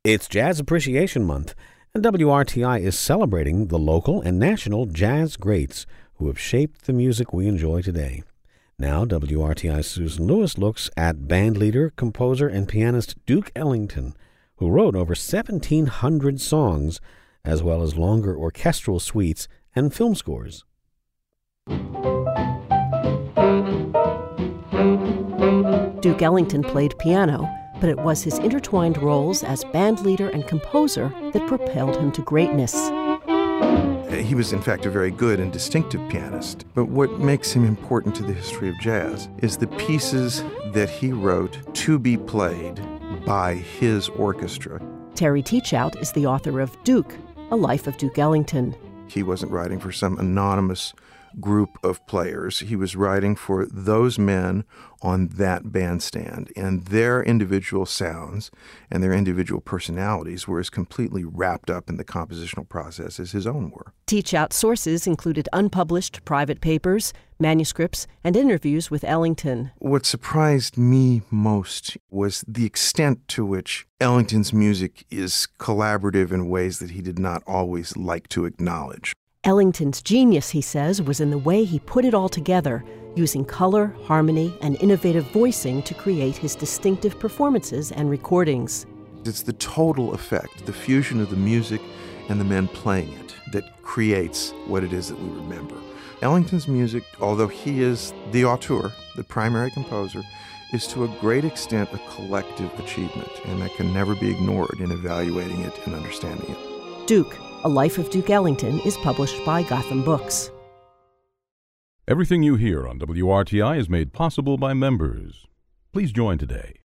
It's Jazz Appreciation Month, and WRTI is celebrating the local and national jazz greats who have shaped the music we enjoy today. Now, WRTI's Susan Lewis looks at bandleader, composer, and pianist Duke Ellington, who wrote over 1,700 songs, as well as longer orchestral suites and film scores. Duke Ellington played piano, but it was his intertwined roles as bandleader and composer that propelled him to greatness. He was, in fact, a very good and distinctive pianist. But what makes him important to the history of jazz is the pieces that he wrote to be played by his orchestra. Terry Teachout is the author of Duke, A Life of Duke Ellington. He wasn't writing for some anonymous group of players. He was writing for those men on that bandstand, and their individual sounds and their individual personalities were as completely wrapped up in the compositional process as his own were. Teachout's sources included unpublished private papers, manuscripts, and interviews with Ellington. What surprised me most was the extent to which Ellington's music is collaborative in ways that he did not always like to acknowledge. Ellington's genius, he says, was in the way he put it all together, using color, harmony, and innovative voicing to create his distinctive performances and recordings. It's the total effect, the fusion of the music and the men playing it, that creates what it is that we remember. Ellington's music, although he is the auteur, the primary composer, is to a great extent a collective achievement, and that can never be ignored in evaluating it and understanding it. Duke, A Life of Duke Ellington is published by Gotham Books. Everything you hear on WRTI is made possible by members. Please join today